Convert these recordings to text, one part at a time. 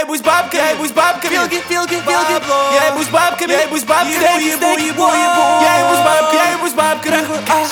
ебусь бабка, я ебусь бабками. Филки, филки, филки. Я ебусь бабками, я ебусь бабками. Я ебусь бабками, я ебусь бабками.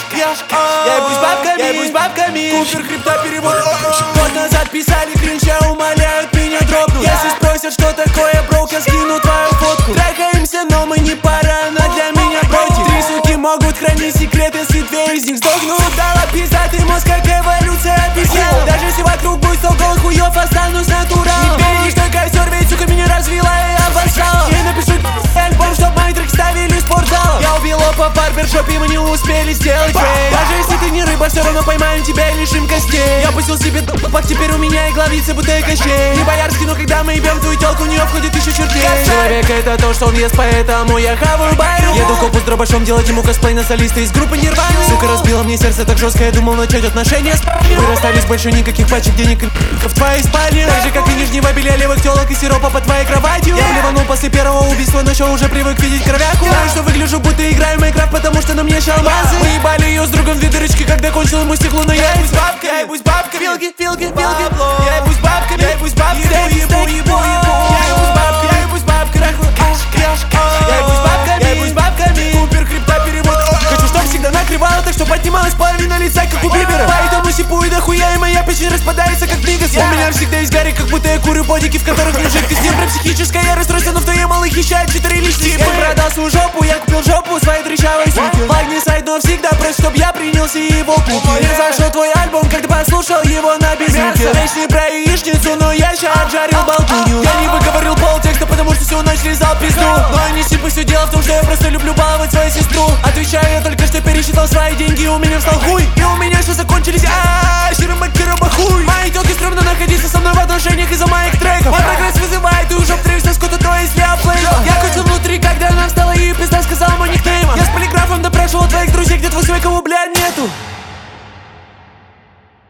Я ебусь бабками, я ебусь бабками. Купер хребта перевод. Год назад писали кринжа, умоляют меня дропнуть. Если спросят, что такое броук, я скину твою фотку. Трахаемся, но мы не пара, она для меня против. Три суки могут хранить секрет, если две из них сдохнут. Дала пиздатый мозг, как эволюция обезьян. Даже если вокруг будет стол голых хуёв, останусь натуралом. Не веришь, что костер, ведь сука меня развела и обоссала. Я напишу альбом, чтоб мои треки ставили в спортзал. Я убил опа в барбершопе, мы не успели сделать фейк. Даже если ты не рыба, все равно поймаем тебя и лишим костей. Я пустил себе пак, теперь у меня и главница бутылка щей. Не боярский, но когда мы ебем твою телку, у нее входит еще чертей. Человек это то, что он ест, поэтому я хаваю байру. Еду копу с дробашом, делать ему косплей на солиста из группы Нирвана. Сука разбила мне сердце так жестко, я думал начать отношения с парнем. Мы расстались, больше никаких пачек денег в твоей спальне. Так же как и нижнего белья, левых телок и сиропа под твоей кроватью. Я блеванул после первого убийства, но еще уже привык видеть кровяку. Знаю, что выгляжу, будто играю в Майнкрафт, потому что на мне шалмазы. Мы ебали ее с другом в две дырочки, когда кончил ему стекло, но я ебусь бабками. Я ебусь бабками. Филки, филки, филки. Я ебусь бабками, я ебусь бабками. Я ебусь бабками, я ебусь бабками. Я ебусь бабками, я ебусь бабками. Купер хребта перевод. Хочу, чтоб всегда накрывало, так что поднималась половина лица, как у Бибера. Поэтому сипу и дохуя, и моя печень распадается, как мигас. У меня всегда есть гарик, как будто я курю бодики, в которых мужик. Ты с ним про психическое расстройство, но в твоей малых хищает 4 личности. Он продал свою жопу, я купил жопу своей дрыщавой суки. Флаг не сайт, но всегда просит, чтоб я принялся его купить. Не зашел твой альбом, когда послушал его на беззвуке. Речь про яичницу, но я ща отжарил болтунью. Я не выговорил полтекста, потому что всю ночь лизал пизду. Но не сипы, все дело в том, что я просто люблю баловать свою сестру. Отвечаю я только, что пересчитал свои деньги, у меня встал хуй. И у меня все закончились, широма хуй. Мои телки стрёмно находиться со мной в отношениях из-за моих треков. Мой прогресс вызывает, и уже втроишься с куда-то, если я плейбл. Я крутил внутри, когда она встала и пизда сказала мой никнейм. Я с полиграфом допрашивал твоих друзей, где твой свой, кого, блядь, нету.